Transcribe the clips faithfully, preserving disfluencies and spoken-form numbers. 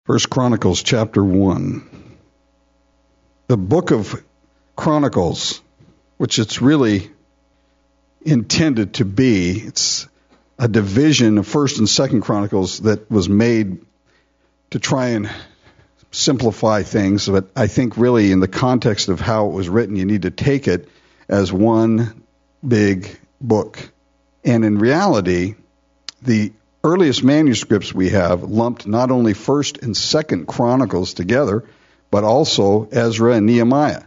First Chronicles chapter one. The book of Chronicles, which it's really intended to be, it's a division of First and Second Chronicles that was made to try and simplify things, but I think really in the context of how it was written, you need to take it as one big book. And in reality, the earliest manuscripts we have lumped not only First and Second Chronicles together, but also Ezra and Nehemiah,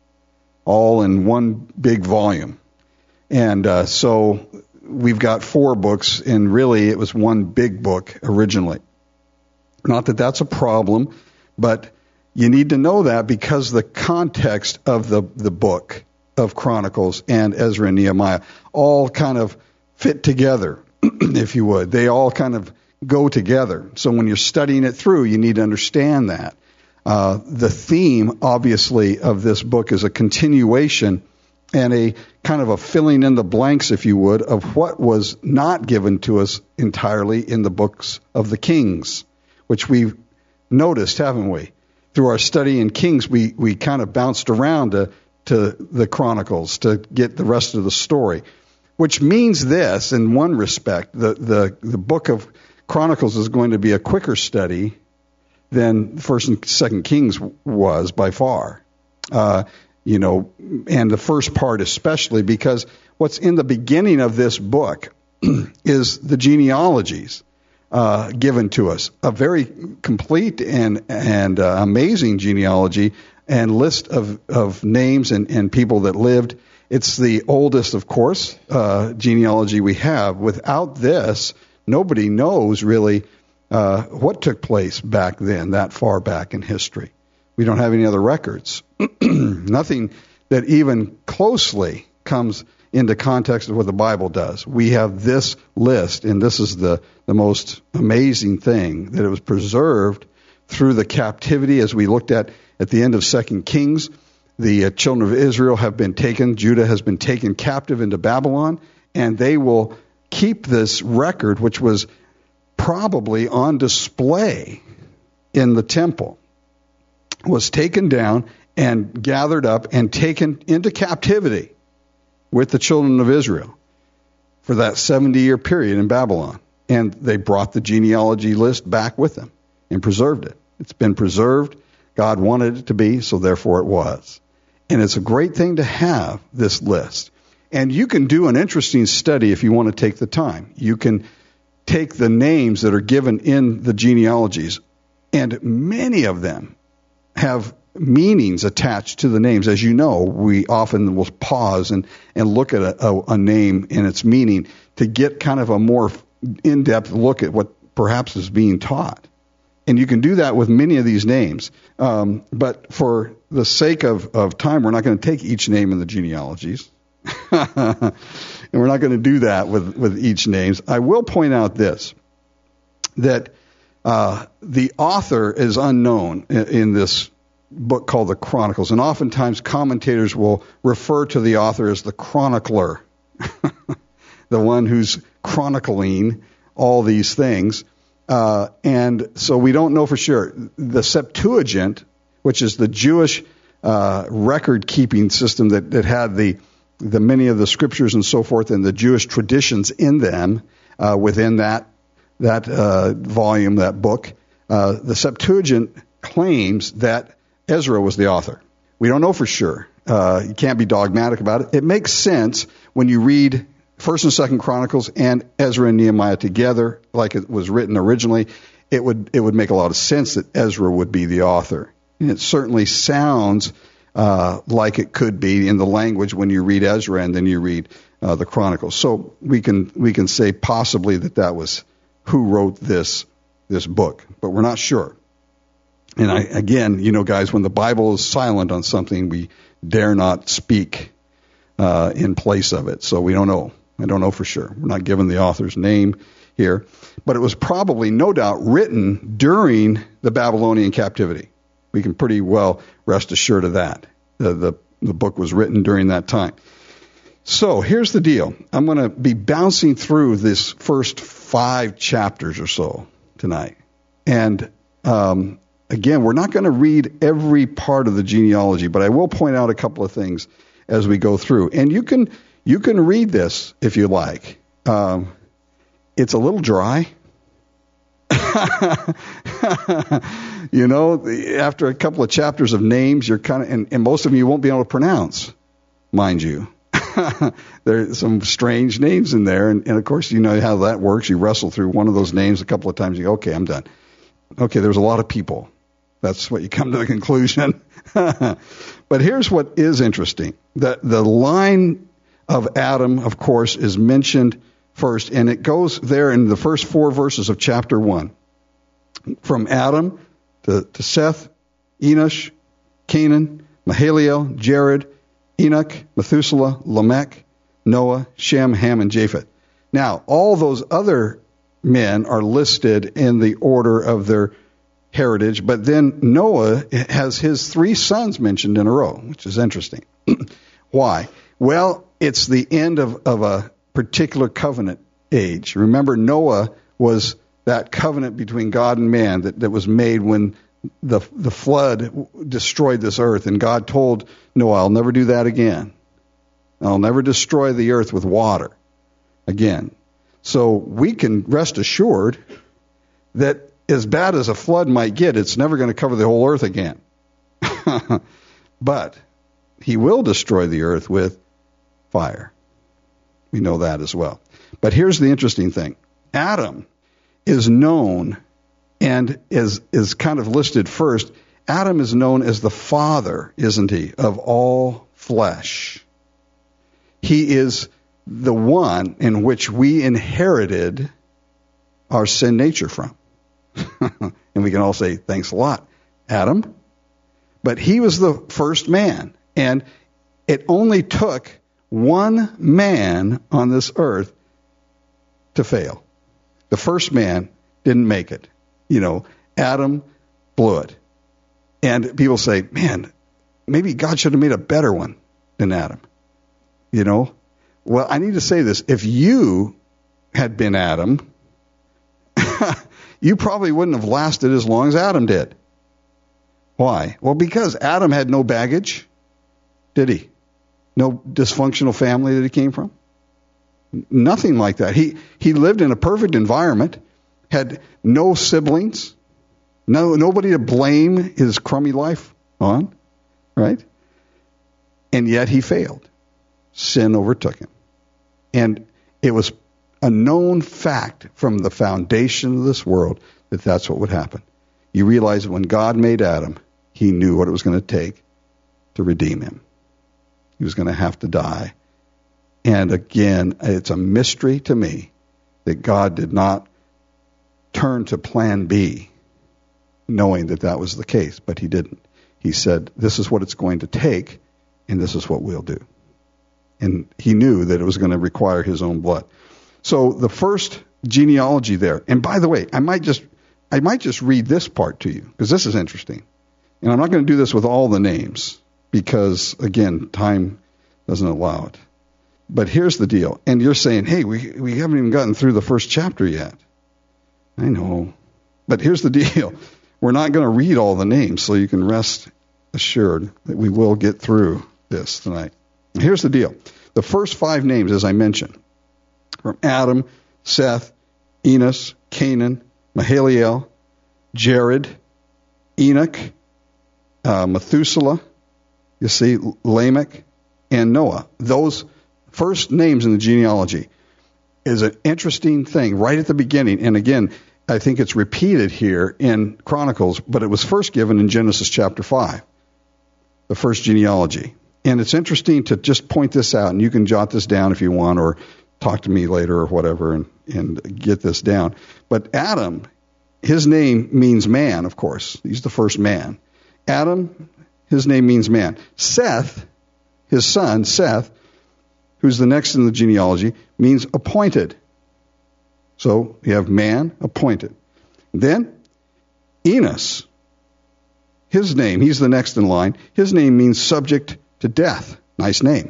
all in one big volume. And uh, so we've got four books, and really it was one big book originally. Not that that's a problem, but you need to know that because the context of the, the book of Chronicles and Ezra and Nehemiah all kind of fit together, if you would. They all kind of go together. So when you're studying it through, you need to understand that. Uh, the theme, obviously, of this book is a continuation and a kind of a filling in the blanks, if you would, of what was not given to us entirely in the books of the Kings, which we've noticed, haven't we? Through our study in Kings, we, we kind of bounced around to, to the Chronicles to get the rest of the story, which means this, in one respect, the, the, the book of Chronicles is going to be a quicker study than First and Second Kings was by far. Uh, you know, and the first part especially, because what's in the beginning of this book is the genealogies uh, given to us. A very complete and, and uh, amazing genealogy and list of, of names and, and people that lived. It's the oldest, of course, uh, genealogy we have. Without this, nobody knows really uh, what took place back then, that far back in history. We don't have any other records. Nothing that even closely comes into context of what the Bible does. We have this list, and this is the, the most amazing thing, that it was preserved through the captivity, as we looked at at the end of Second Kings. The uh, children of Israel have been taken, Judah has been taken captive into Babylon, and they will keep this record, which was probably on display in the temple, was taken down and gathered up and taken into captivity with the children of Israel for that seventy-year period in Babylon. And they brought the genealogy list back with them and preserved it. It's been preserved. God wanted it to be, so therefore it was. And it's a great thing to have this list. And you can do an interesting study if you want to take the time. You can take the names that are given in the genealogies, and many of them have meanings attached to the names. As you know, we often will pause and, and look at a, a, a name and its meaning to get kind of a more in-depth look at what perhaps is being taught. And you can do that with many of these names. Um, but for the sake of, of time, we're not going to take each name in the genealogies. And we're not going to do that with, with each names. I will point out this, that uh, the author is unknown in, in this book called the Chronicles. And oftentimes commentators will refer to the author as the chronicler, the one who's chronicling all these things. Uh, and so we don't know for sure. The Septuagint, which is the Jewish uh, record-keeping system that, that had the, the many of the scriptures and so forth and the Jewish traditions in them uh, within that that uh, volume, that book, uh, the Septuagint claims that Ezra was the author. We don't know for sure. Uh, you can't be dogmatic about it. It makes sense when you read First and Second Chronicles and Ezra and Nehemiah together, like it was written originally. It would it would make a lot of sense that Ezra would be the author. And it certainly sounds uh, like it could be in the language when you read Ezra and then you read uh, the Chronicles. So we can we can say possibly that that was who wrote this this book, but we're not sure. And I, again, you know, guys, when the Bible is silent on something, we dare not speak uh, in place of it. So we don't know. I don't know for sure. We're not given the author's name here. But it was probably, no doubt, written during the Babylonian captivity. We can pretty well rest assured of that. The, the, the book was written during that time. So here's the deal. I'm going to be bouncing through this first five chapters or so tonight. And Um, again, we're not going to read every part of the genealogy, but I will point out a couple of things as we go through. And you can you can read this if you like. Um, it's a little dry. You know, after a couple of chapters of names, you're kind of, and, and most of them you won't be able to pronounce, mind you. There's some strange names in there, and, and of course, you know how that works. You wrestle through one of those names a couple of times, you go, okay, I'm done. Okay, there's a lot of people. That's what you come to the conclusion. But here's what is interesting. The, the line of Adam, of course, is mentioned first, and it goes there in the first four verses of chapter one. From Adam to, to Seth, Enosh, Canaan, Mahalalel, Jared, Enoch, Methuselah, Lamech, Noah, Shem, Ham, and Japheth. Now, all those other men are listed in the order of their heritage, but then Noah has his three sons mentioned in a row, which is interesting. Why? Well, it's the end of, of a particular covenant age. Remember, Noah was that covenant between God and man that, that was made when the the flood destroyed this earth, and God told Noah, I'll never do that again. I'll never destroy the earth with water again. So we can rest assured that as bad as a flood might get, it's never going to cover the whole earth again. But he will destroy the earth with fire. We know that as well. But here's the interesting thing. Adam is known and is is kind of listed first. Adam is known as the father, isn't he, of all flesh. He is the one in which we inherited our sin nature from. And we can all say, thanks a lot, Adam. But he was the first man. And it only took one man on this earth to fail. The first man didn't make it. You know, Adam blew it. And people say, man, maybe God should have made a better one than Adam. You know? Well, I need to say this. If you had been Adam, you probably wouldn't have lasted as long as Adam did. Why? Well, because Adam had no baggage, did he? No dysfunctional family that he came from? Nothing like that. He he lived in a perfect environment, had no siblings, no nobody to blame his crummy life on, right? And yet he failed. Sin overtook him. And it was a known fact from the foundation of this world that that's what would happen. You realize that when God made Adam, he knew what it was going to take to redeem him. He was going to have to die. And again, it's a mystery to me that God did not turn to plan B, knowing that that was the case, but he didn't. He said, this is what it's going to take, and this is what we'll do. And he knew that it was going to require his own blood. So the first genealogy there, and by the way, I might just I might just read this part to you, because this is interesting. And I'm not going to do this with all the names, because, again, time doesn't allow it. But here's the deal. And you're saying, hey, we we haven't even gotten through the first chapter yet. I know. But here's the deal. We're not going to read all the names, so you can rest assured that we will get through this tonight. Here's the deal. The first five names, as I mentioned, from Adam, Seth, Enos, Canaan, Mahalalel, Jared, Enoch, uh, Methuselah, you see, Lamech, and Noah. Those first names in the genealogy is an interesting thing right at the beginning. And again, I think it's repeated here in Chronicles, but it was first given in Genesis chapter five, the first genealogy. And it's interesting to just point this out, and you can jot this down if you want, or talk to me later or whatever and, and get this down. But Adam, his name means man, of course. He's the first man. Adam, his name means man. Seth, his son, Seth, who's the next in the genealogy, means appointed. So you have man, appointed. Then Enos, his name, he's the next in line. His name means subject to death. Nice name.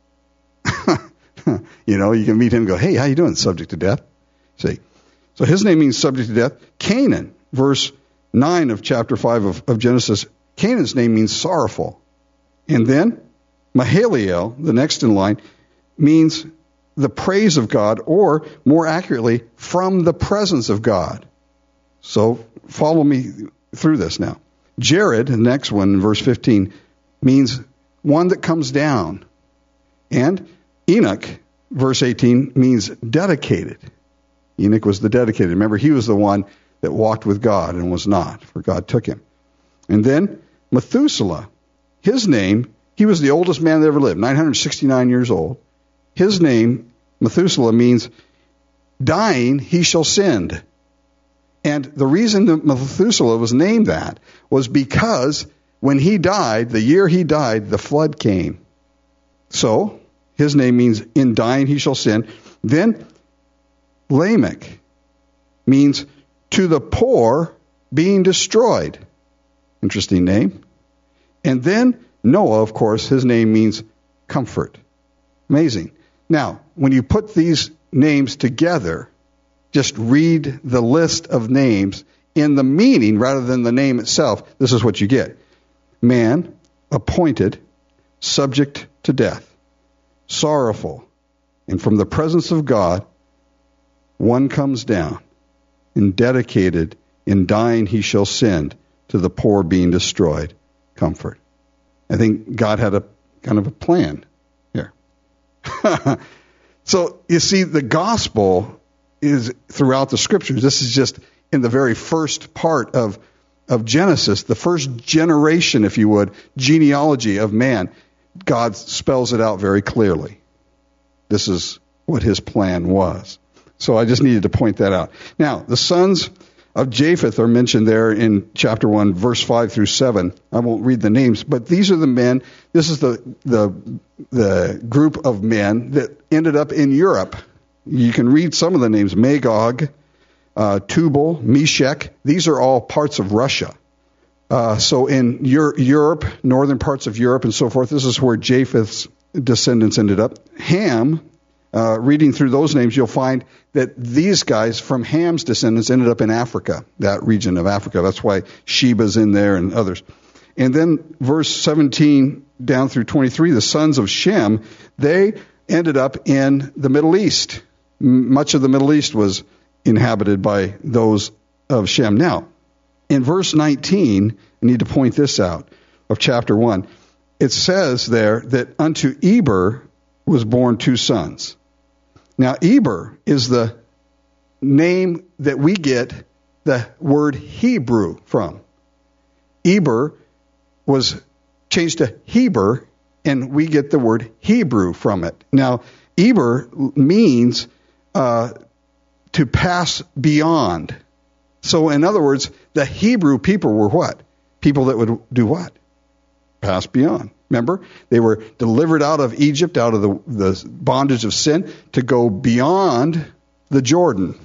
You know, you can meet him and go, hey, how you doing? Subject to death. See. So his name means subject to death. Canaan, verse nine of chapter five of, of Genesis, Canaan's name means sorrowful. And then Mahalalel, the next in line, means the praise of God, or more accurately, from the presence of God. So follow me through this now. Jared, the next one in verse fifteen, means one that comes down. And Enoch, verse eighteen, means dedicated. Enoch was the dedicated. Remember, he was the one that walked with God and was not, for God took him. And then Methuselah, his name, he was the oldest man that ever lived, nine hundred sixty-nine years old. His name, Methuselah, means dying he shall send. And the reason that Methuselah was named that was because when he died, the year he died, the flood came. So his name means in dying he shall sin. Then Lamech means to the poor being destroyed. Interesting name. And then Noah, of course, his name means comfort. Amazing. Now, when you put these names together, just read the list of names in the meaning rather than the name itself. This is what you get. Man, appointed, subject to death, sorrowful, and from the presence of God, one comes down, and dedicated, in dying he shall send, to the poor being destroyed, comfort. I think God had a kind of a plan here. So, you see, the gospel is throughout the scriptures. This is just in the very first part of, of Genesis, the first generation, if you would, genealogy of man. God spells it out very clearly. This is what his plan was. So I just needed to point that out. Now, the sons of Japheth are mentioned there in chapter one, verse five through seven. I won't read the names, but these are the men. This is the the the group of men that ended up in Europe. You can read some of the names: Magog, uh, Tubal, Meshech. These are all parts of Russia. Uh, so in Euro- Europe, northern parts of Europe and so forth, this is where Japheth's descendants ended up. Ham, uh, reading through those names, you'll find that these guys from Ham's descendants ended up in Africa, that region of Africa. That's why Sheba's in there and others. And then verse seventeen down through twenty-three, the sons of Shem, they ended up in the Middle East. M- much of the Middle East was inhabited by those of Shem. Now, in verse nineteen, I need to point this out, of chapter one. It says there that unto Eber was born two sons. Now, Eber is the name that we get the word Hebrew from. Eber was changed to Heber, and we get the word Hebrew from it. Now, Eber means uh, to pass beyond. So, in other words, the Hebrew people were what? People that would do what? Pass beyond. Remember? They were delivered out of Egypt, out of the, the bondage of sin, to go beyond the Jordan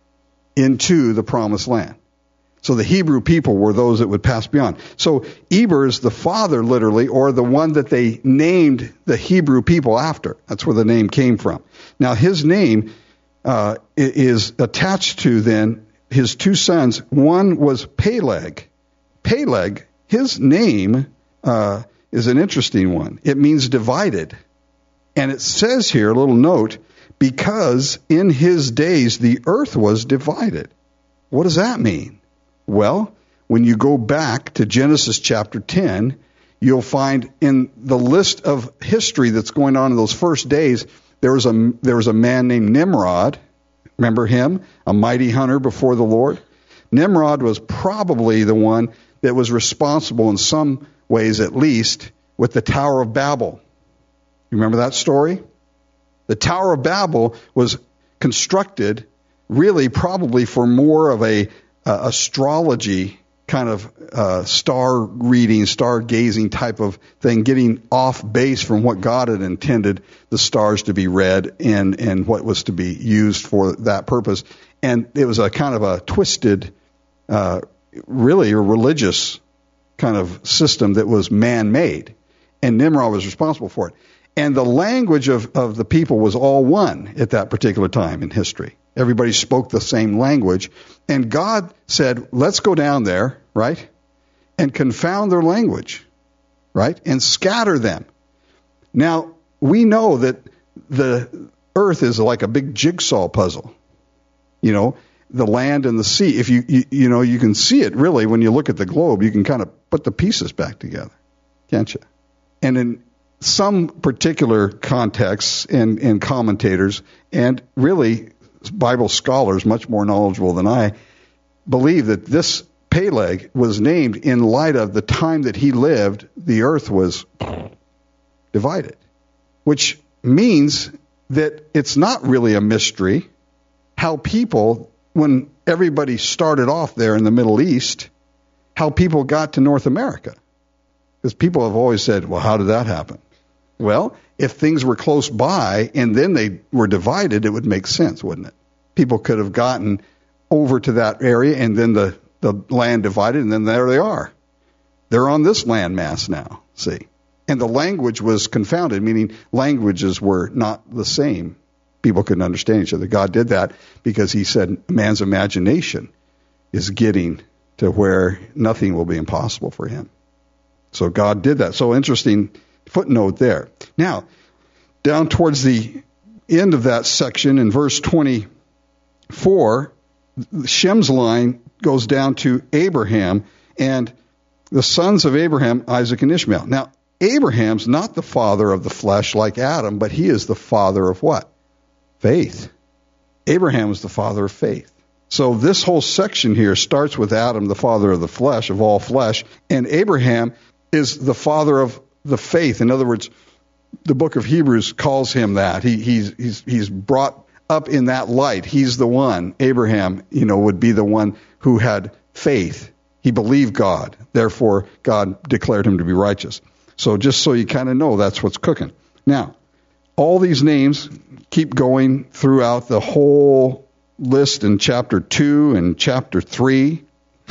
into the promised land. So the Hebrew people were those that would pass beyond. So Eber is the father, literally, or the one that they named the Hebrew people after. That's where the name came from. Now, his name uh, is attached to, then, his two sons. One was Peleg. Peleg, his name uh, is an interesting one. It means divided. And it says here, a little note, because in his days the earth was divided. What does that mean? Well, when you go back to Genesis chapter ten, you'll find in the list of history that's going on in those first days, there was a, there was a man named Nimrod. Remember him? A mighty hunter before the Lord. Nimrod was probably the one that was responsible in some ways, at least, with the Tower of Babel. You remember that story? The Tower of Babel was constructed really probably for more of a uh, astrology kind of uh, star reading, star gazing type of thing, getting off base from what God had intended the stars to be read and, and what was to be used for that purpose. And it was a kind of a twisted, uh, really a religious kind of system that was man-made. And Nimrod was responsible for it. And the language of, of the people was all one at that particular time in history. Everybody spoke the same language. And God said, let's go down there right? And confound their language, right? And scatter them. Now, we know that the earth is like a big jigsaw puzzle. You know, the land and the sea. If you, you, you know, you can see it really when you look at the globe. You can kind of put the pieces back together, can't you? And in some particular contexts and, and commentators, and really Bible scholars much more knowledgeable than I, believe that this Peleg was named in light of the time that he lived, the earth was divided, which means that it's not really a mystery how people, when everybody started off there in the Middle East, how people got to North America. Because people have always said, well, how did that happen? Well, if things were close by and then they were divided, it would make sense, wouldn't it? People could have gotten over to that area and then the, the land divided, and then there they are. They're on this land mass now, see? And the language was confounded, meaning languages were not the same. People couldn't understand each other. God did that because he said man's imagination is getting to where nothing will be impossible for him. So God did that. So interesting footnote there. Now, down towards the end of that section in verse twenty-four, Shem's line goes down to Abraham and the sons of Abraham, Isaac and Ishmael. Now, Abraham's not the father of the flesh like Adam, but he is the father of what? Faith. Abraham is the father of faith. So this whole section here starts with Adam, the father of the flesh, of all flesh, and Abraham is the father of the faith. In other words, the book of Hebrews calls him that. He, he's, he's, he's brought up in that light. He's the one, Abraham, you know, would be the one who had faith. He believed God. Therefore, God declared him to be righteous. So just so you kind of know, that's what's cooking. Now, all these names keep going throughout the whole list in chapter two and chapter three.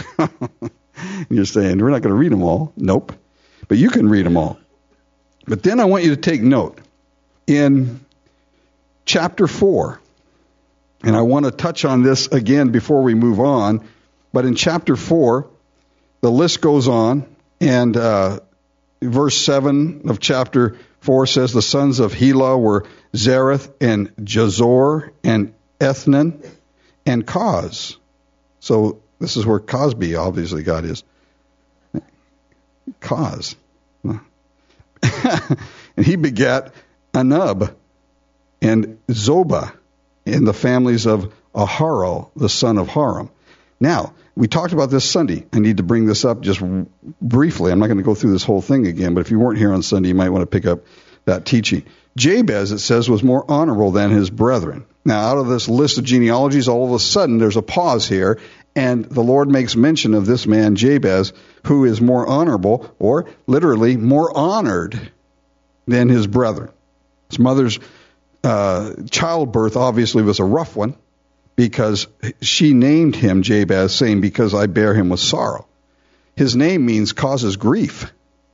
You're saying, we're not going to read them all. Nope. But you can read them all. But then I want you to take note. In chapter four, and I want to touch on this again before we move on, but in chapter four, the list goes on, and uh, verse seven of chapter four says, the sons of Helah were Zereth and Jazor and Ethnan and Koz. So this is where Cosby, obviously, God is. Koz. And he begat Anub and Zobah in the families of Aharo, the son of Haram. Now, we talked about this Sunday. I need to bring this up just briefly. I'm not going to go through this whole thing again, but if you weren't here on Sunday, you might want to pick up that teaching. Jabez, it says, was more honorable than his brethren. Now, out of this list of genealogies, all of a sudden, there's a pause here, and the Lord makes mention of this man, Jabez, who is more honorable, or literally more honored than his brethren. His mother's uh, childbirth obviously was a rough one, because she named him Jabez, saying, because I bear him with sorrow. His name means causes grief.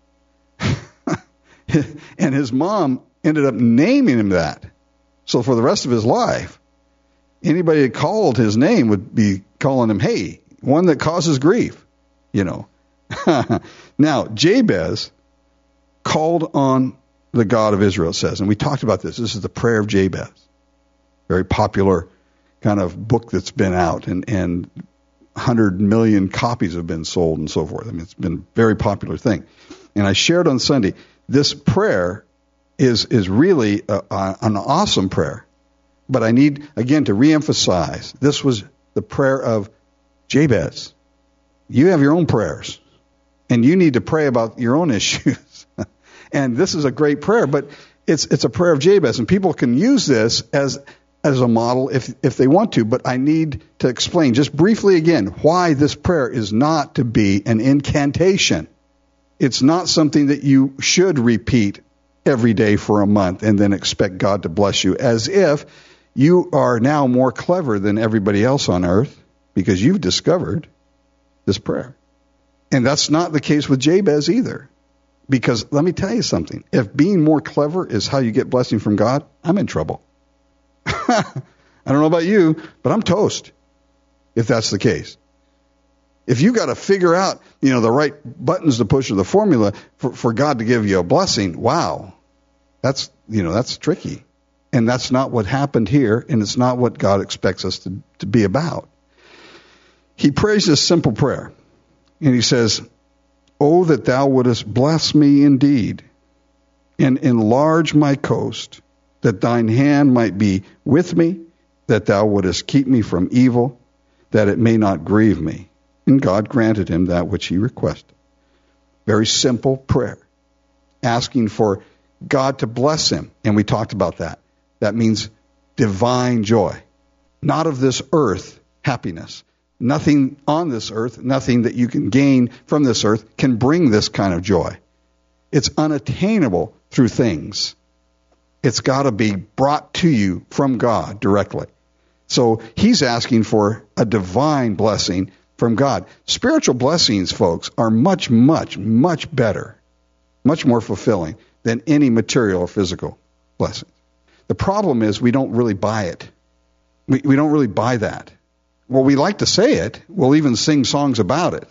And his mom ended up naming him that. So for the rest of his life, anybody that called his name would be calling him, hey, one that causes grief, you know. Now, Jabez called on the God of Israel, it says. And we talked about this. This is the prayer of Jabez. Very popular kind of book that's been out, and, and one hundred million copies have been sold and so forth. I mean, it's been a very popular thing. And I shared on Sunday, this prayer is is really a, a, an awesome prayer. But I need, again, to reemphasize, this was the prayer of Jabez. You have your own prayers, and you need to pray about your own issues. And this is a great prayer, but it's it's a prayer of Jabez, and people can use this as as a model if if they want to, but I need to explain just briefly again why this prayer is not to be an incantation. It's not something that you should repeat every day for a month and then expect God to bless you as if you are now more clever than everybody else on earth because you've discovered this prayer. And that's not the case with Jabez either. Because let me tell you something. If being more clever is how you get blessing from God, I'm in trouble. I don't know about you, but I'm toast if that's the case. If you got to figure out, you know, the right buttons to push or the formula for, for God to give you a blessing, wow, that's, you know, that's tricky. And that's not what happened here, and it's not what God expects us to, to be about. He prays this simple prayer, and he says, "Oh, that thou wouldest bless me indeed, and enlarge my coast, that thine hand might be with me, that thou wouldest keep me from evil, that it may not grieve me." And God granted him that which he requested. Very simple prayer, asking for God to bless him. And we talked about that. That means divine joy, not of this earth happiness. Nothing on this earth, nothing that you can gain from this earth can bring this kind of joy. It's unattainable through things. It's got to be brought to you from God directly. So he's asking for a divine blessing from God. Spiritual blessings, folks, are much, much, much better, much more fulfilling than any material or physical blessing. The problem is we don't really buy it. We, we don't really buy that. Well, we like to say it. We'll even sing songs about it.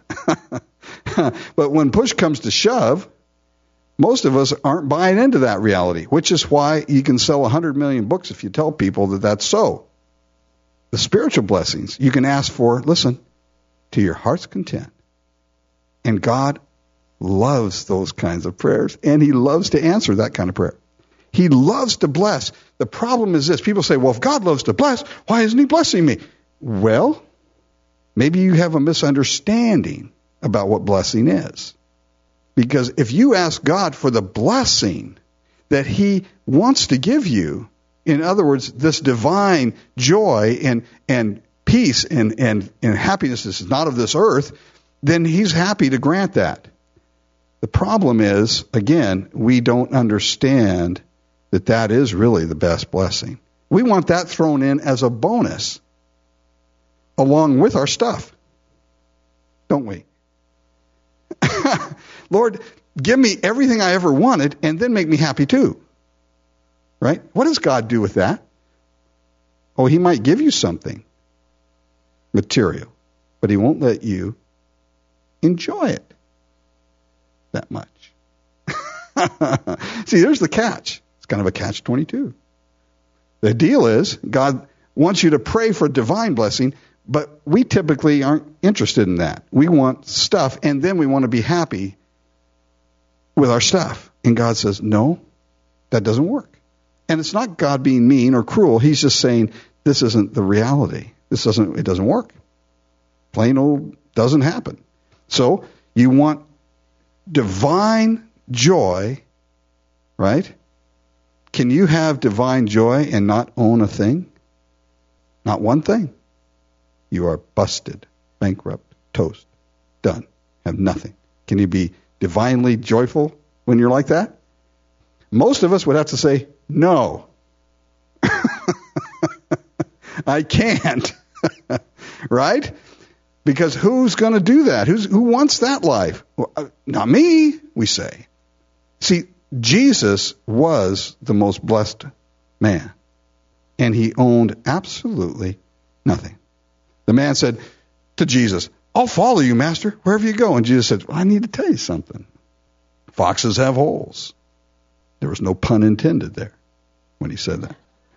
But when push comes to shove, most of us aren't buying into that reality, which is why you can sell one hundred million books if you tell people that that's so. The spiritual blessings you can ask for, listen, to your heart's content. And God loves those kinds of prayers, and he loves to answer that kind of prayer. He loves to bless. The problem is this. People say, well, if God loves to bless, why isn't he blessing me? Well, maybe you have a misunderstanding about what blessing is. Because if you ask God for the blessing that he wants to give you, in other words, this divine joy and, and peace and, and, and happiness that is not of this earth, then he's happy to grant that. The problem is, again, we don't understand that that is really the best blessing. We want that thrown in as a bonus along with our stuff, don't we? Lord, give me everything I ever wanted and then make me happy too. Right? What does God do with that? Oh, he might give you something material, but he won't let you enjoy it that much. See, there's the catch. It's kind of a catch twenty-two. The deal is God wants you to pray for divine blessing, but we typically aren't interested in that. We want stuff, and then we want to be happy with our stuff. And God says, no, that doesn't work. And it's not God being mean or cruel. He's just saying, this isn't the reality. This doesn't, it doesn't work. Plain old doesn't happen. So you want divine joy, right? Can you have divine joy and not own a thing? Not one thing. You are busted, bankrupt, toast, done, have nothing. Can you be divinely joyful when you're like that? Most of us would have to say, no. I can't. Right? Because who's going to do that? Who's, who wants that life? Well, uh, not me, we say. See, Jesus was the most blessed man, and he owned absolutely nothing. The man said to Jesus, I'll follow you, Master, wherever you go. And Jesus said, well, I need to tell you something. Foxes have holes. There was no pun intended there when he said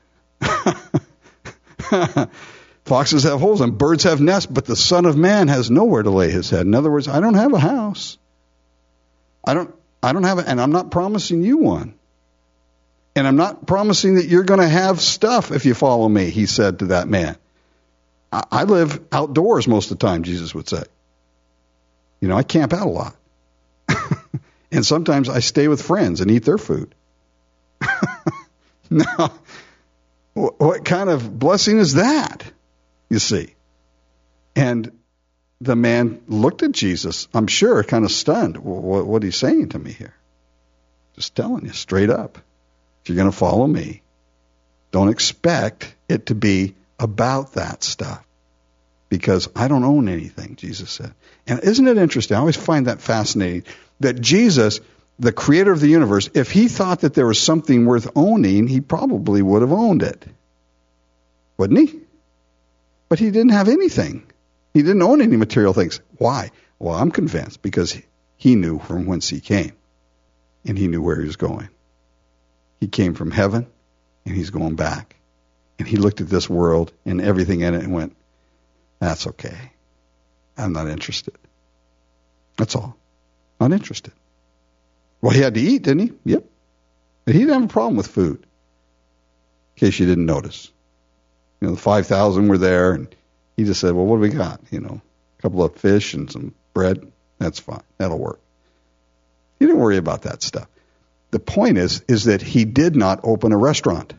that. Foxes have holes and birds have nests, but the Son of Man has nowhere to lay his head. In other words, I don't have a house. I don't, I don't have a, and I'm not promising you one. And I'm not promising that you're going to have stuff if you follow me, he said to that man. I, I live outdoors most of the time, Jesus would say. You know, I camp out a lot. And sometimes I stay with friends and eat their food. Now, what kind of blessing is that, you see? And the man looked at Jesus, I'm sure, kind of stunned. What, what he's saying to me here? Just telling you straight up. If you're going to follow me, don't expect it to be about that stuff. Because I don't own anything, Jesus said. And isn't it interesting? I always find that fascinating. That Jesus, the creator of the universe, if he thought that there was something worth owning, he probably would have owned it. Wouldn't he? But he didn't have anything. He didn't own any material things. Why? Well, I'm convinced because he knew from whence he came, and he knew where he was going. He came from heaven, and he's going back. And he looked at this world and everything in it and went, that's okay. I'm not interested. That's all. Not interested. Well, he had to eat, didn't he? Yep. But he didn't have a problem with food, in case you didn't notice. You know, the five thousand were there, and he just said, well, what do we got? You know, a couple of fish and some bread. That's fine. That'll work. He didn't worry about that stuff. The point is, is that he did not open a restaurant.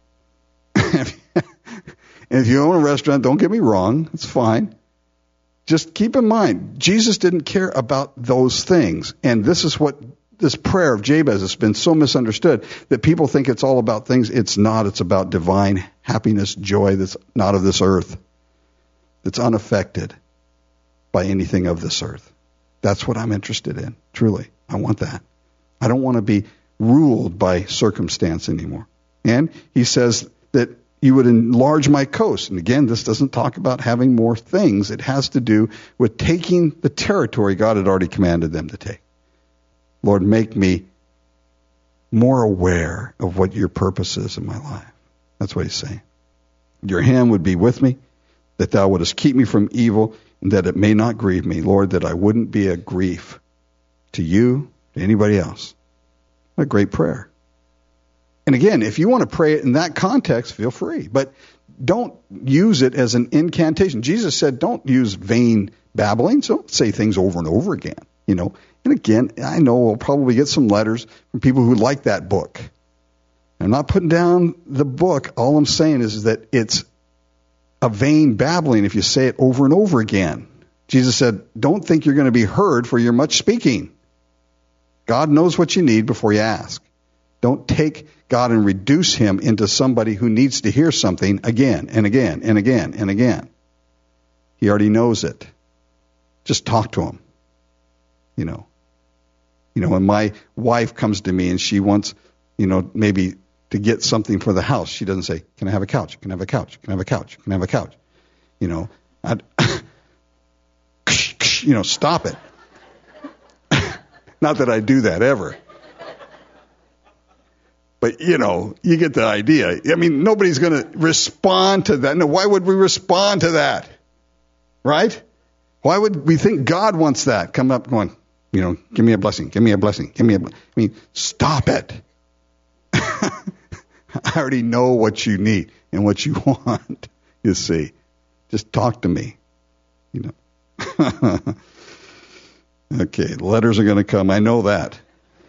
And if you own a restaurant, don't get me wrong, it's fine. Just keep in mind, Jesus didn't care about those things. And this is what this prayer of Jabez has been so misunderstood, that people think it's all about things. It's not. It's about divine happiness, joy that's not of this earth, that's unaffected by anything of this earth. That's what I'm interested in, truly. I want that. I don't want to be ruled by circumstance anymore. And he says that you would enlarge my coast. And again, this doesn't talk about having more things. It has to do with taking the territory God had already commanded them to take. Lord, make me more aware of what your purpose is in my life. That's what he's saying. Your hand would be with me, that thou wouldest keep me from evil, and that it may not grieve me. Lord, that I wouldn't be a grief to you, to anybody else. What a great prayer. And again, if you want to pray it in that context, feel free. But don't use it as an incantation. Jesus said don't use vain babbling, so don't say things over and over again. You know. And again, I know we'll probably get some letters from people who like that book. I'm not putting down the book. All I'm saying is that it's a vain babbling if you say it over and over again. Jesus said, don't think you're going to be heard for your much speaking. God knows what you need before you ask. Don't take God and reduce him into somebody who needs to hear something again and again and again and again. He already knows it. Just talk to him. You know. You know, when my wife comes to me and she wants, you know, maybe to get something for the house, she doesn't say, can I have a couch? Can I have a couch? Can I have a couch? Can I have a couch? You know, I'd, you know, stop it. Not that I do that ever. But, you know, you get the idea. I mean, nobody's going to respond to that. No, why would we respond to that? Right? Why would we think God wants that? Come up going, you know, give me a blessing, give me a blessing, give me a blessing. I mean, stop it. I already know what you need and what you want, you see. Just talk to me, you know. Okay, letters are going to come. I know that.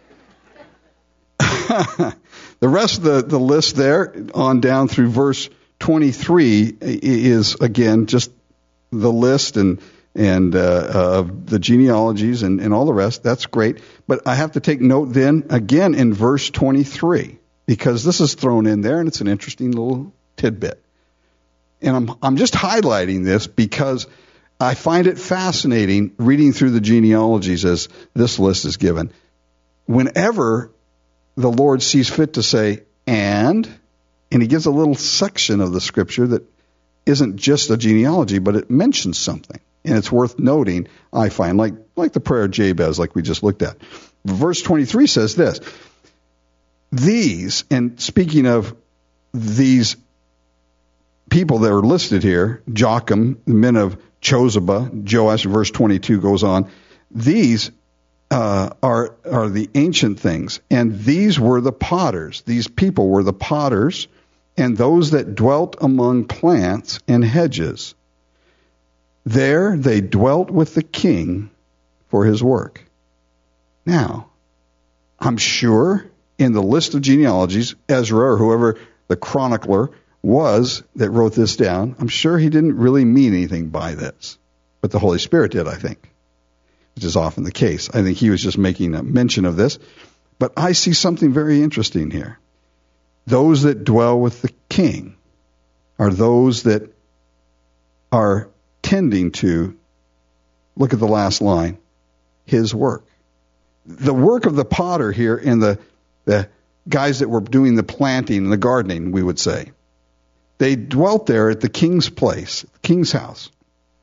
The rest of the, the list there on down through verse twenty-three is, again, just the list and and uh, of the genealogies and, and all the rest. That's great. But I have to take note then, again, in verse twenty-three, because this is thrown in there, and it's an interesting little tidbit. And I'm I'm just highlighting this because I find it fascinating reading through the genealogies as this list is given. Whenever the Lord sees fit to say, and, and he gives a little section of the scripture that isn't just a genealogy, but it mentions something. And it's worth noting, I find, like, like the prayer of Jabez, like we just looked at. Verse twenty-three says this, these, and speaking of these people that are listed here, Joachim, the men of Chozeba, Joash, verse twenty-two goes on, these uh, are are the ancient things, and these were the potters. These people were the potters, and those that dwelt among plants and hedges. There they dwelt with the king for his work. Now, I'm sure in the list of genealogies, Ezra or whoever the chronicler was that wrote this down, I'm sure he didn't really mean anything by this. But the Holy Spirit did, I think, which is often the case. I think he was just making a mention of this. But I see something very interesting here. Those that dwell with the king are those that are tending to, look at the last line, his work. The work of the potter here and the, the guys that were doing the planting and the gardening, we would say, they dwelt there at the king's place, the king's house.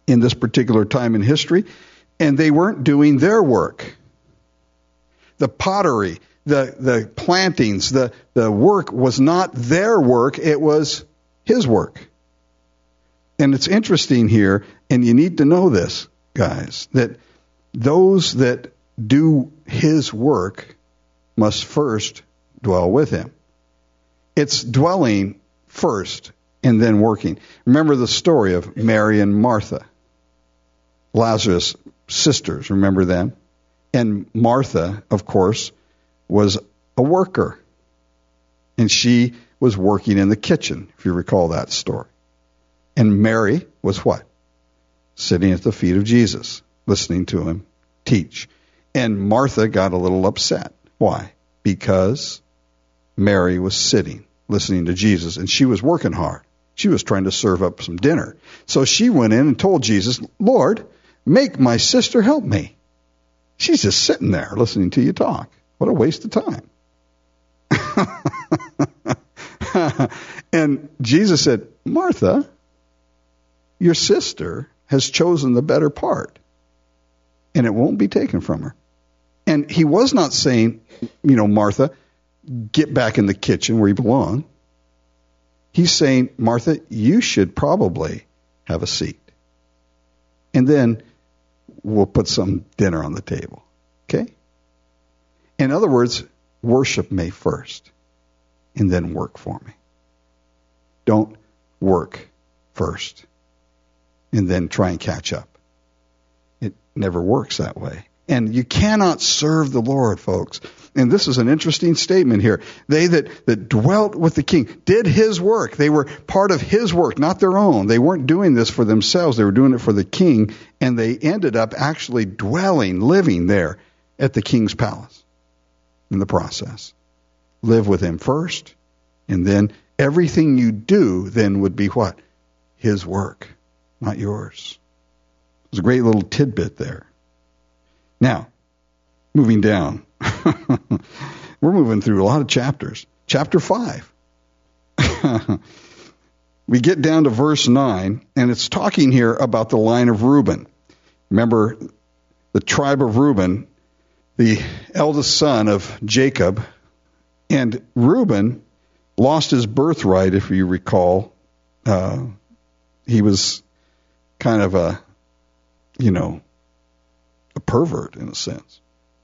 in this particular time in history, and they weren't doing their work. The pottery, the the plantings, the, the work was not their work, it was his work. And it's interesting here, and you need to know this, guys, that those that do his work must first dwell with him. It's dwelling first and then working. Remember the story of Mary and Martha, Lazarus' sisters, remember them? And Martha, of course, was a worker. And she was working in the kitchen, if you recall that story. And Mary was what? Sitting at the feet of Jesus, listening to him teach. And Martha got a little upset. Why? Because Mary was sitting, listening to Jesus, and she was working hard. She was trying to serve up some dinner. So she went in and told Jesus, Lord, make my sister help me. She's just sitting there listening to you talk. What a waste of time. And Jesus said, Martha, your sister has chosen the better part, and it won't be taken from her. And he was not saying, you know, Martha, get back in the kitchen where you belong. He's saying, Martha, you should probably have a seat. And then we'll put some dinner on the table. Okay? In other words, worship me first and then work for me. Don't work first and then try and catch up. It never works that way. And you cannot serve the Lord, folks. And this is an interesting statement here. They that, that dwelt with the king did his work. They were part of his work, not their own. They weren't doing this for themselves. They were doing it for the king. And they ended up actually dwelling, living there at the king's palace in the process. Live with him first, and then everything you do then would be what? His work, not yours. There's a great little tidbit there. Now, moving down. We're moving through a lot of chapters. Chapter five. We get down to verse nine, and it's talking here about the line of Reuben. Remember, the tribe of Reuben, the eldest son of Jacob, and Reuben lost his birthright, if you recall. Uh, he was kind of a, you know, a pervert in a sense.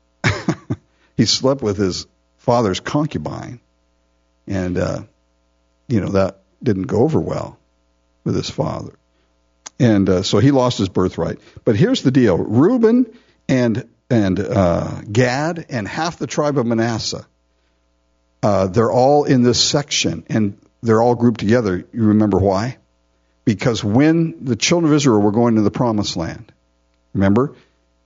He slept with his father's concubine, and, uh, you know, that didn't go over well with his father. And uh, so he lost his birthright. But here's the deal. Reuben and and uh, Gad and half the tribe of Manasseh, uh, they're all in this section, and they're all grouped together. You remember why? Because when the children of Israel were going to the promised land, remember,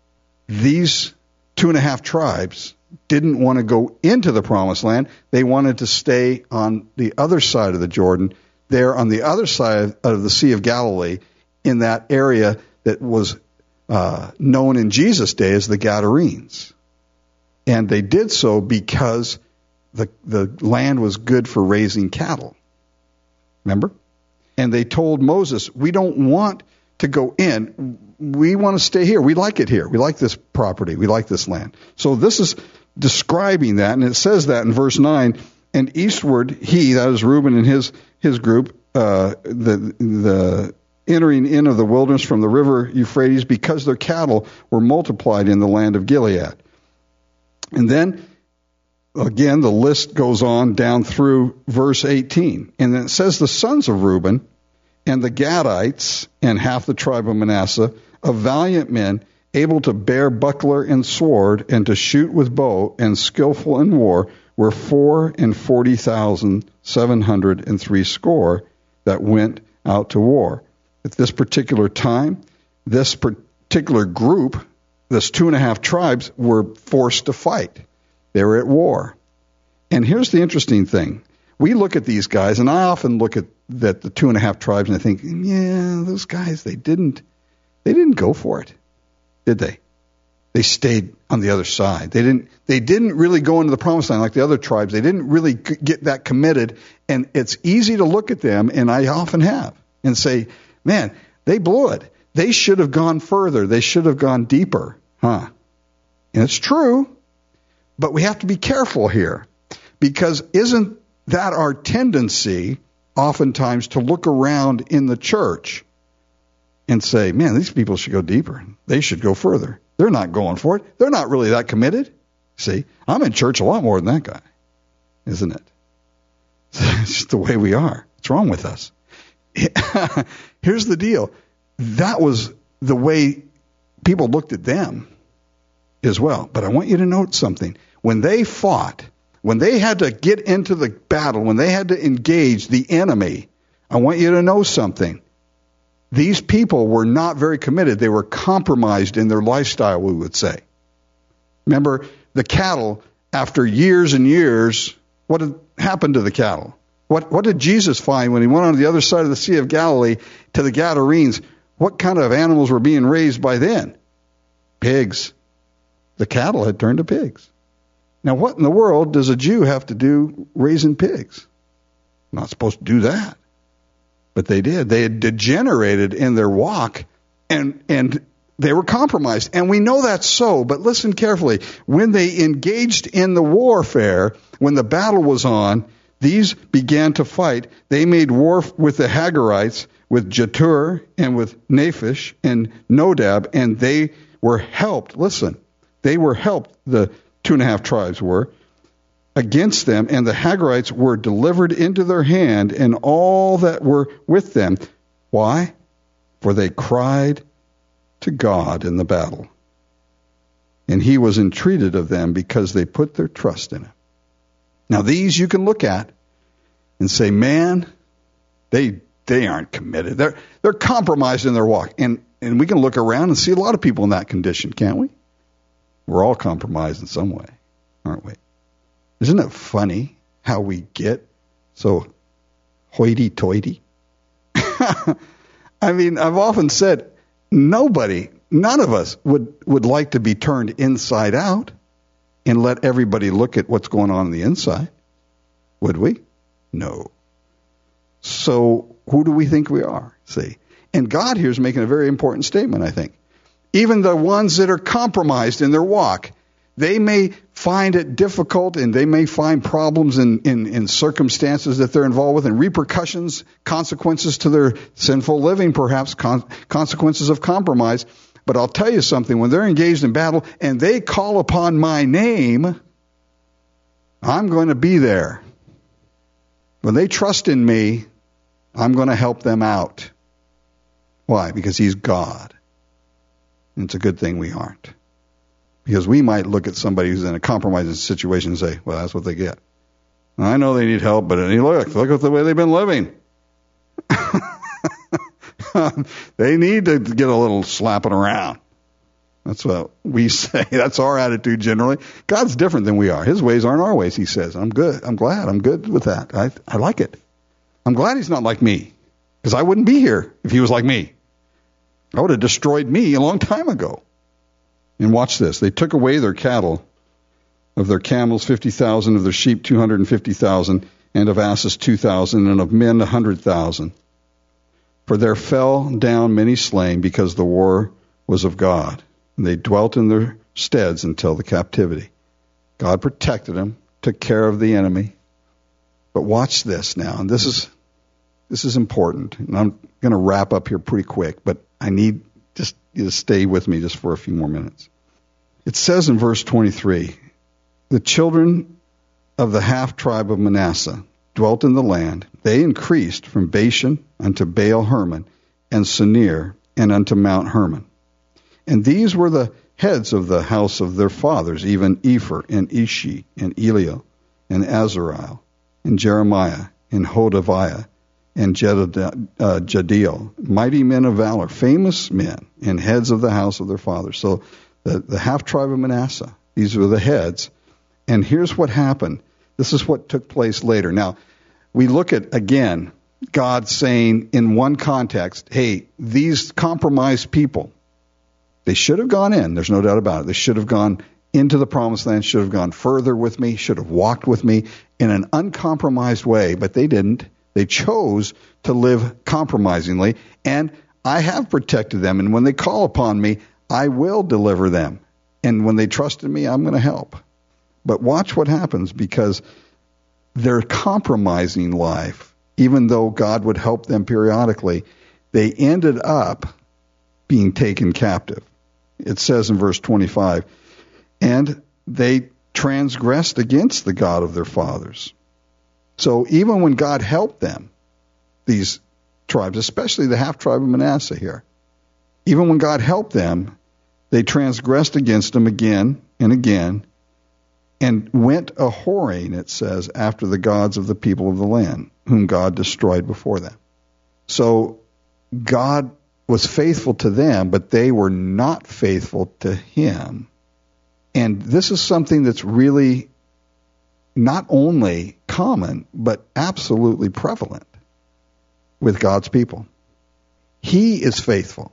these two and a half tribes didn't want to go into the promised land. They wanted to stay on the other side of the Jordan, there on the other side of the Sea of Galilee, in that area that was uh, known in Jesus' day as the Gadarenes. And they did so because the the land was good for raising cattle. Remember? And they told Moses, we don't want to go in. We want to stay here. We like it here. We like this property. We like this land. So this is describing that, and it says that in verse nine, and eastward he, that is Reuben and his his group, uh, the the entering in of the wilderness from the river Euphrates, because their cattle were multiplied in the land of Gilead. And then, again, the list goes on down through verse eighteen. And then it says the sons of Reuben and the Gadites and half the tribe of Manasseh, of valiant men, able to bear buckler and sword, and to shoot with bow, and skillful in war, were four and forty thousand seven hundred and three score that went out to war. At this particular time, this particular group, this two and a half tribes, were forced to fight. They were at war. And here's the interesting thing. We look at these guys, and I often look at that the two and a half tribes, and I think, yeah, those guys, they didn't, they didn't go for it, did they? They stayed on the other side. They didn't, they didn't really go into the promised land like the other tribes. They didn't really get that committed, and it's easy to look at them, and I often have, and say, man, they blew it. they should have gone further. They should have gone deeper. Huh? And it's true, but we have to be careful here, because isn't that our tendency oftentimes to look around in the church and say, man, these people should go deeper. They should go further. They're not going for it. They're not really that committed. See, I'm in church a lot more than that guy, isn't it? It's just the way we are. What's wrong with us? Here's the deal. That was the way people looked at them as well. But I want you to note something. When they fought, when they had to get into the battle, when they had to engage the enemy, I want you to know something. These people were not very committed. They were compromised in their lifestyle, we would say. Remember, the cattle, after years and years, what had happened to the cattle? What, what did Jesus find when he went on the other side of the Sea of Galilee to the Gadarenes? What kind of animals were being raised by then? Pigs. The cattle had turned to pigs. Now, what in the world does a Jew have to do raising pigs? Not supposed to do that. But they did. They had degenerated in their walk, and and they were compromised. And we know that's so, but listen carefully. When they engaged in the warfare, when the battle was on, these began to fight. They made war with the Hagarites, with Jetur, and with Naphish, and Nodab, and they were helped. Listen, they were helped, the two and a half tribes were, against them, and the Hagarites were delivered into their hand, and all that were with them. Why? For they cried to God in the battle, and he was entreated of them because they put their trust in him. Now these you can look at and say, man, they they aren't committed. They're they're compromised in their walk. And and we can look around and see a lot of people in that condition, can't we? We're all compromised in some way, aren't we? Isn't it funny how we get so hoity-toity? I mean, I've often said, nobody, none of us would, would like to be turned inside out and let everybody look at what's going on on the inside. Would we? No. So who do we think we are? See? And God here is making a very important statement, I think. Even the ones that are compromised in their walk, they may find it difficult, and they may find problems in, in, in circumstances that they're involved with, and repercussions, consequences to their sinful living, perhaps con- consequences of compromise. But I'll tell you something, when they're engaged in battle and they call upon my name, I'm going to be there. When they trust in me, I'm going to help them out. Why? Because he's God. And it's a good thing we aren't. Because we might look at somebody who's in a compromising situation and say, well, that's what they get. I know they need help, but look, look at the way they've been living. They need to get a little slapping around. That's what we say. That's our attitude generally. God's different than we are. His ways aren't our ways, he says. I'm good. I'm glad. I'm good with that. I, I like it. I'm glad he's not like me, because I wouldn't be here if he was like me. I would have destroyed me a long time ago. And watch this. They took away their cattle, of their camels fifty thousand, of their sheep two hundred fifty thousand, and of asses two thousand, and of men one hundred thousand. For there fell down many slain, because the war was of God. And they dwelt in their steads until the captivity. God protected them, took care of the enemy. But watch this now, and this is this is important. And I'm going to wrap up here pretty quick, but I need just you to stay with me just for a few more minutes. It says in verse twenty-three, the children of the half tribe of Manasseh dwelt in the land. They increased from Bashan unto Baal Hermon, and Sinir, and unto Mount Hermon. And these were the heads of the house of their fathers, even Epher, and Ishi, and Eliel, and Azariel, and Jeremiah, and Hodaviah, and Jadiel, mighty men of valor, famous men, and heads of the house of their fathers. So the, the half tribe of Manasseh, these were the heads. And here's what happened. This is what took place later. Now, we look at, again, God saying in one context, hey, these compromised people, they should have gone in. There's no doubt about it. They should have gone into the promised land, should have gone further with me, should have walked with me in an uncompromised way, but they didn't. They chose to live compromisingly. And I have protected them, and when they call upon me, I will deliver them. And when they trust in me, I'm going to help. But watch what happens, because they're compromising life. Even though God would help them periodically, they ended up being taken captive. It says in verse twenty-five, and they transgressed against the God of their fathers. So even when God helped them, these tribes, especially the half-tribe of Manasseh here, even when God helped them, they transgressed against him again and again, and went a-whoring, it says, after the gods of the people of the land, whom God destroyed before them. So God was faithful to them, but they were not faithful to him. And this is something that's really not only common, but absolutely prevalent with God's people. He is faithful.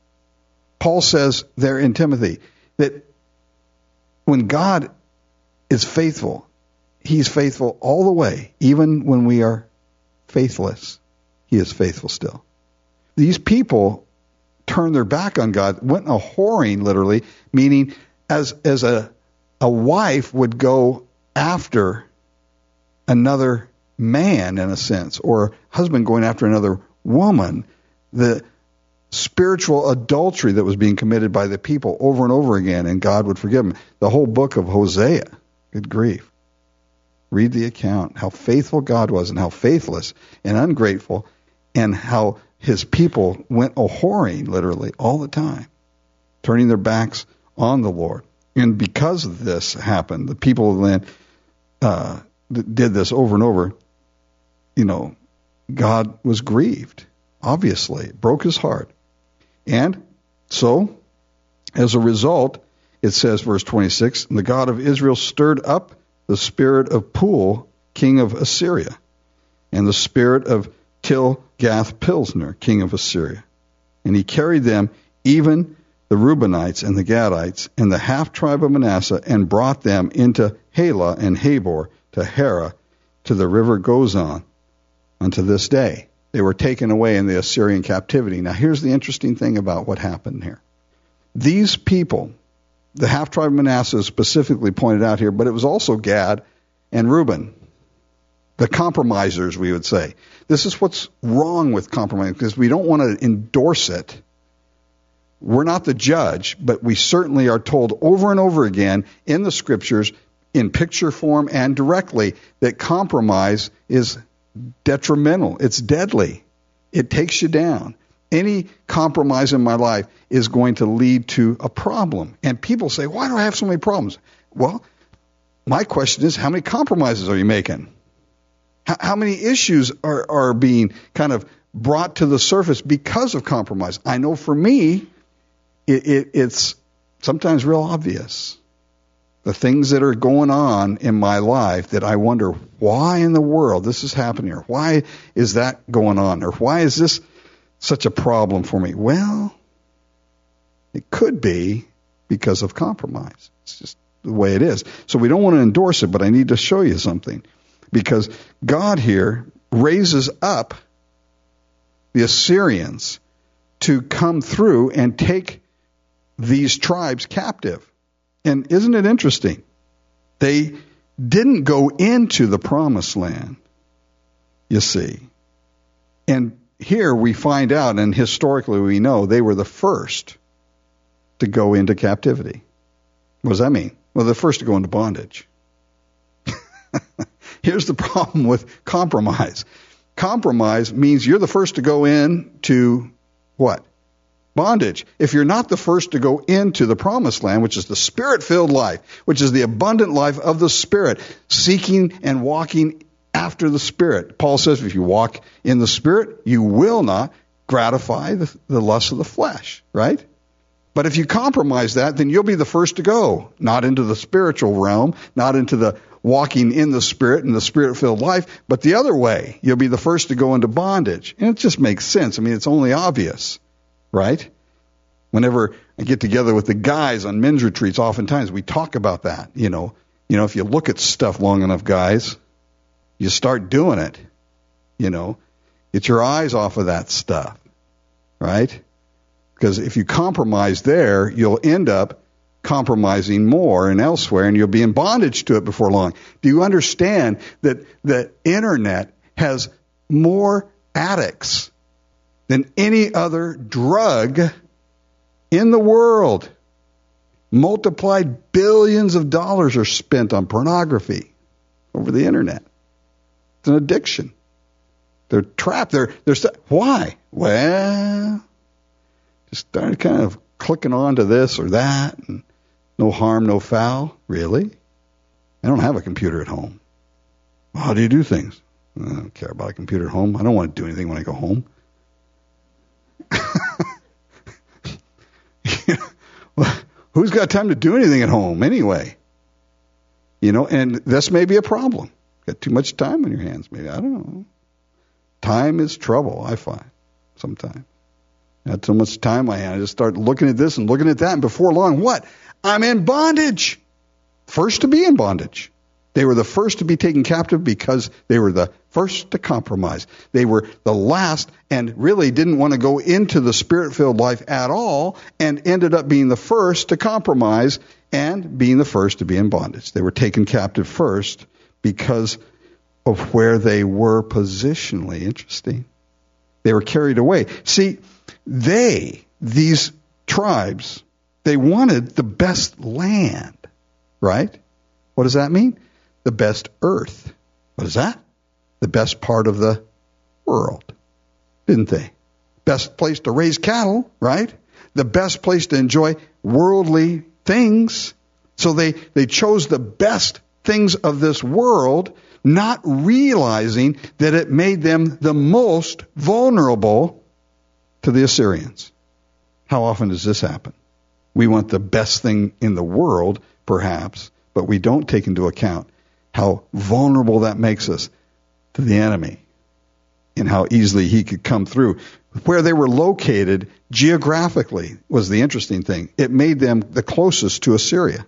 Paul says there in Timothy that when God is faithful, he's faithful all the way. Even when we are faithless, he is faithful still. These people turned their back on God, went a-whoring, literally, meaning as as a a wife would go after another man, in a sense, or a husband going after another woman. The spiritual adultery that was being committed by the people over and over again, and God would forgive them. The whole book of Hosea, good grief. Read the account, how faithful God was and how faithless and ungrateful, and how his people went a-whoring, literally, all the time, turning their backs on the Lord. And because of this happened, the people of the land uh, did this over and over, you know, God was grieved, obviously. It broke his heart. And so, as a result, it says, verse twenty-six, the God of Israel stirred up the spirit of Pul, king of Assyria, and the spirit of Tilgath-Pilsner, king of Assyria. And he carried them, even the Reubenites and the Gadites and the half-tribe of Manasseh, and brought them into Halah and Habor, to Hera, to the river Gozan, unto this day. They were taken away in the Assyrian captivity. Now here's the interesting thing about what happened here. These people, the half-tribe of Manasseh is specifically pointed out here, but it was also Gad and Reuben, the compromisers, we would say. This is what's wrong with compromise, because we don't want to endorse it. We're not the judge, but we certainly are told over and over again in the scriptures, in picture form and directly, that compromise is detrimental. It's deadly. It takes you down. Any compromise in my life is going to lead to a problem. And people say, why do I have so many problems? Well, my question is, how many compromises are you making? How, how many issues are, are being kind of brought to the surface because of compromise? I know for me, it, it, it's sometimes real obvious. The things that are going on in my life that I wonder, why in the world this is happening, or why is that going on, or why is this such a problem for me? Well, it could be because of compromise. It's just the way it is. So we don't want to endorse it, but I need to show you something. Because God here raises up the Assyrians to come through and take these tribes captive. And isn't it interesting? They didn't go into the promised land, you see. And here we find out, and historically we know, they were the first to go into captivity. What does that mean? Well, they're the first to go into bondage. Here's the problem with compromise. Compromise means you're the first to go into what? Bondage. If you're not the first to go into the promised land, which is the Spirit-filled life, which is the abundant life of the Spirit, seeking and walking after the Spirit. Paul says if you walk in the Spirit, you will not gratify the, the lust of the flesh, right? But if you compromise that, then you'll be the first to go, not into the spiritual realm, not into the walking in the Spirit and the Spirit-filled life, but the other way. You'll be the first to go into bondage. And it just makes sense. I mean, it's only obvious, right? Whenever I get together with the guys on men's retreats, oftentimes we talk about that. You know, you know, if you look at stuff long enough, guys, you start doing it. You know, get your eyes off of that stuff. right? Because if you compromise there, you'll end up compromising more and elsewhere, and you'll be in bondage to it before long. Do you understand that the internet has more addicts than any other drug in the world? Multiplied billions of dollars are spent on pornography over the internet. It's an addiction. They're trapped. They're they're st- why? Well, just started kind of clicking on to this or that, and no harm, no foul. Really? I don't have a computer at home. Well, how do you do things? I don't care about a computer at home. I don't want to do anything when I go home. Well, who's got time to do anything at home anyway? You know, and this may be a problem. Got too much time on your hands, maybe. I don't know. Time is trouble, I find, sometimes. I had so much time on my hands. I just start looking at this and looking at that, and before long, what? I'm in bondage. First to be in bondage. They were the first to be taken captive because they were the first to compromise. They were the last and really didn't want to go into the Spirit-filled life at all, and ended up being the first to compromise and being the first to be in bondage. They were taken captive first because of where they were positionally. Interesting. They were carried away. See, they, these tribes, they wanted the best land, right? What does that mean? The best earth. What is that? The best part of the world, didn't they? Best place to raise cattle, right? The best place to enjoy worldly things. So they, they chose the best things of this world, not realizing that it made them the most vulnerable to the Assyrians. How often does this happen? We want the best thing in the world, perhaps, but we don't take into account how vulnerable that makes us to the enemy and how easily he could come through. Where they were located geographically was the interesting thing. It made them the closest to Assyria.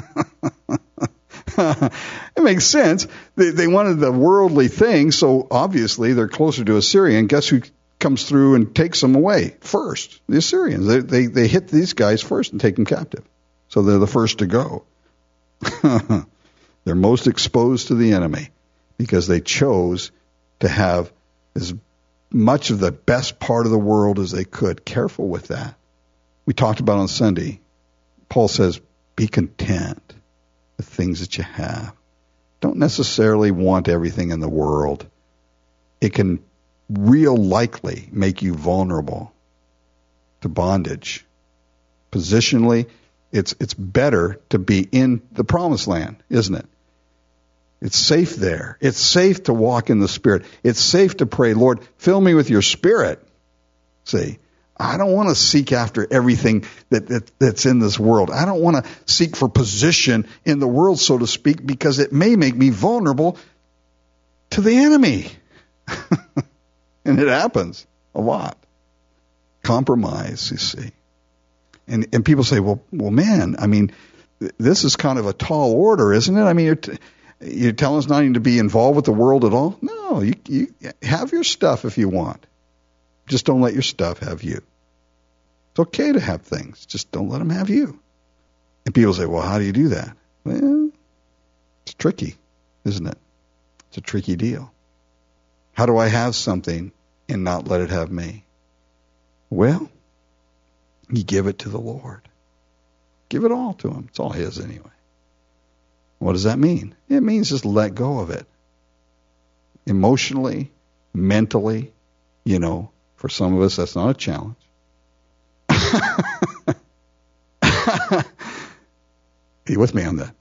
It makes sense. They, they wanted the worldly thing, so obviously they're closer to Assyria. And guess who comes through and takes them away first? The Assyrians. They, they, they hit these guys first and take them captive. So they're the first to go. They're most exposed to the enemy because they chose to have as much of the best part of the world as they could. Careful with that. We talked about on Sunday. Paul says, be content with things that you have. Don't necessarily want everything in the world. It can real likely make you vulnerable to bondage. Positionally, it's it's better to be in the promised land, isn't it? It's safe there. It's safe to walk in the Spirit. It's safe to pray, Lord, fill me with your Spirit. See, I don't want to seek after everything that, that that's in this world. I don't want to seek for position in the world, so to speak, because it may make me vulnerable to the enemy. And it happens a lot. Compromise, you see. And and people say, well, well, man, I mean, this is kind of a tall order, isn't it? I mean, you're, t- you're telling us not even to be involved with the world at all? No, you, you have your stuff if you want. Just don't let your stuff have you. It's okay to have things. Just don't let them have you. And people say, well, how do you do that? Well, it's tricky, isn't it? It's a tricky deal. How do I have something and not let it have me? Well, you give it to the Lord. Give it all to him. It's all his anyway. What does that mean? It means just let go of it. Emotionally, mentally, you know, for some of us, that's not a challenge. Are you with me on that?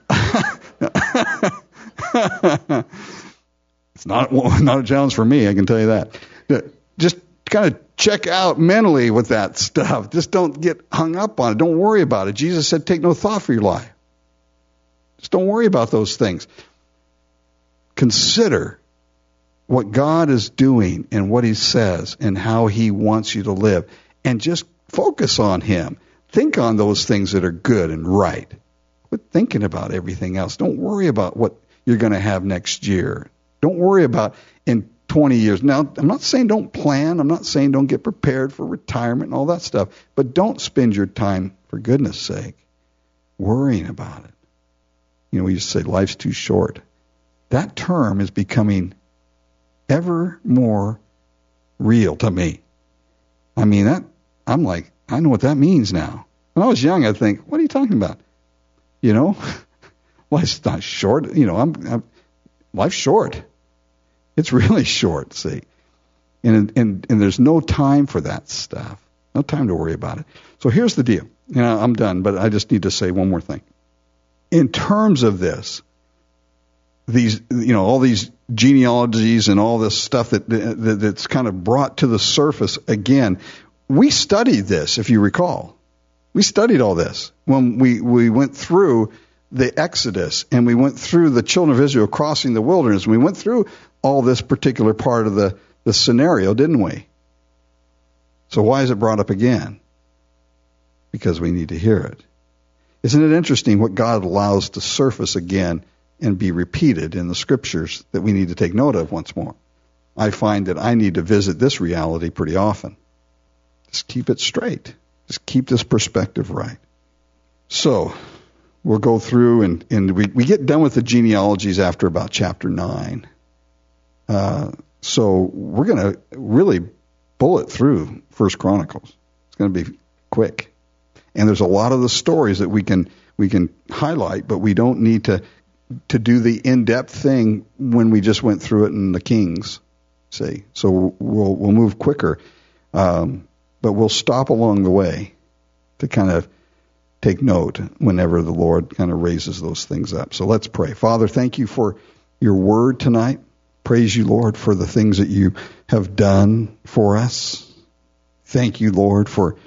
No. It's not, not a challenge for me, I can tell you that. Just kind of check out mentally with that stuff. Just don't get hung up on it. Don't worry about it. Jesus said, take no thought for your life. Just don't worry about those things. Consider what God is doing and what he says and how he wants you to live. And just focus on him. Think on those things that are good and right. Quit thinking about everything else. Don't worry about what you're going to have next year. Don't worry about in twenty years. Now, I'm not saying don't plan. I'm not saying don't get prepared for retirement and all that stuff. But don't spend your time, for goodness sake, worrying about it. You know, we just say life's too short. That term is becoming ever more real to me. I mean, that I'm like, I know what that means now. When I was young, I'd think, what are you talking about? You know, life's not short. You know, I'm, I'm life's short. It's really short, see. And, and and there's no time for that stuff. No time to worry about it. So here's the deal. You know, I'm done, but I just need to say one more thing. In terms of this, these, you know, all these genealogies and all this stuff that, that that's kind of brought to the surface again, we studied this, if you recall. We studied all this when we, we went through the Exodus and we went through the children of Israel crossing the wilderness. And we went through all this particular part of the, the scenario, didn't we? So why is it brought up again? Because we need to hear it. Isn't it interesting what God allows to surface again and be repeated in the scriptures that we need to take note of once more? I find that I need to visit this reality pretty often. Just keep it straight. Just keep this perspective right. So we'll go through and, and we, we get done with the genealogies after about chapter nine. Uh, so we're going to really bullet through First Chronicles. It's going to be quick. And there's a lot of the stories that we can we can highlight, but we don't need to to do the in-depth thing when we just went through it in the Kings. See, so we'll we'll move quicker, um, but we'll stop along the way to kind of take note whenever the Lord kind of raises those things up. So let's pray. Father, thank you for your word tonight. Praise you, Lord, for the things that you have done for us. Thank you, Lord, for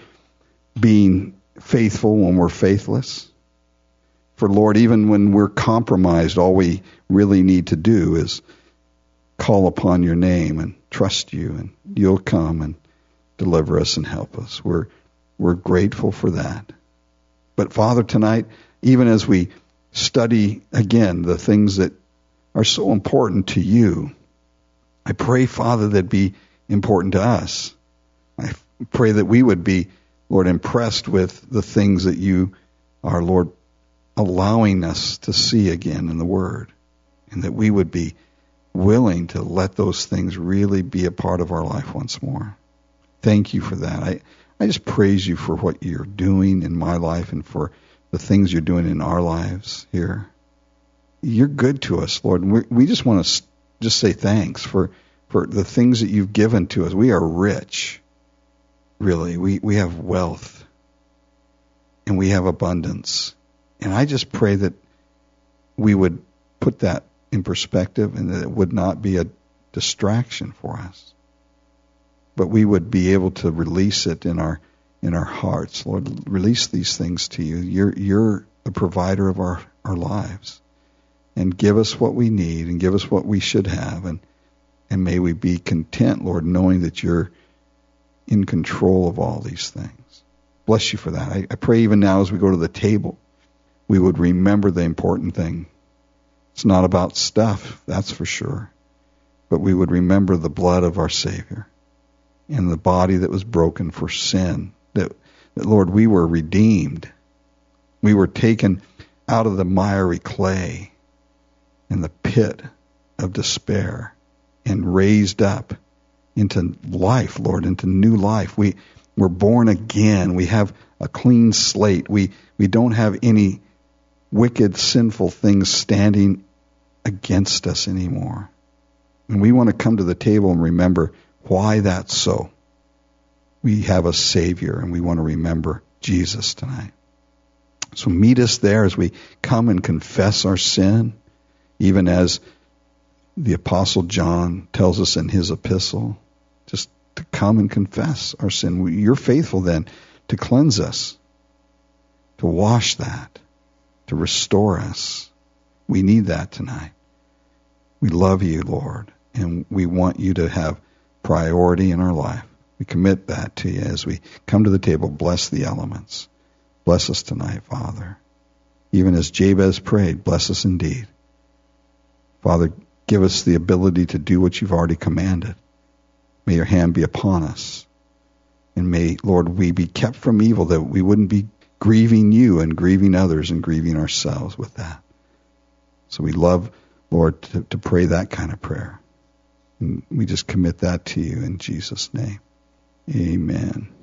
being faithful when we're faithless. For, Lord, even when we're compromised, all we really need to do is call upon your name and trust you, and you'll come and deliver us and help us. We're we're grateful for that. But, Father, tonight, even as we study again the things that are so important to you, I pray, Father, that be important to us. I pray that we would be, Lord, impressed with the things that you are, Lord, allowing us to see again in the Word, and that we would be willing to let those things really be a part of our life once more. Thank you for that. I, I just praise you for what you're doing in my life and for the things you're doing in our lives here. You're good to us, Lord, and we, we just want to just say thanks for, for the things that you've given to us. We are rich. Really, we, we have wealth and we have abundance. And I just pray that we would put that in perspective and that it would not be a distraction for us, but we would be able to release it in our in our hearts. Lord, release these things to you. You're you're the provider of our, our lives. And give us what we need and give us what we should have. And, and may we be content, Lord, knowing that you're in control of all these things. Bless you for that. I, I pray even now as we go to the table, we would remember the important thing. It's not about stuff, that's for sure. But we would remember the blood of our Savior and the body that was broken for sin. That, that Lord, we were redeemed. We were taken out of the miry clay and the pit of despair and raised up into life, Lord, into new life. We, we're born again. We have a clean slate. We, we don't have any wicked, sinful things standing against us anymore. And we want to come to the table and remember why that's so. We have a Savior, and we want to remember Jesus tonight. So meet us there as we come and confess our sin, even as the Apostle John tells us in his epistle, just to come and confess our sin. You're faithful then to cleanse us, to wash that, to restore us. We need that tonight. We love you, Lord, and we want you to have priority in our life. We commit that to you as we come to the table. Bless the elements. Bless us tonight, Father. Even as Jabez prayed, bless us indeed. Father, give us the ability to do what you've already commanded. May your hand be upon us. And may, Lord, we be kept from evil, that we wouldn't be grieving you and grieving others and grieving ourselves with that. So we love, Lord, to, to pray that kind of prayer. And we just commit that to you in Jesus' name. Amen.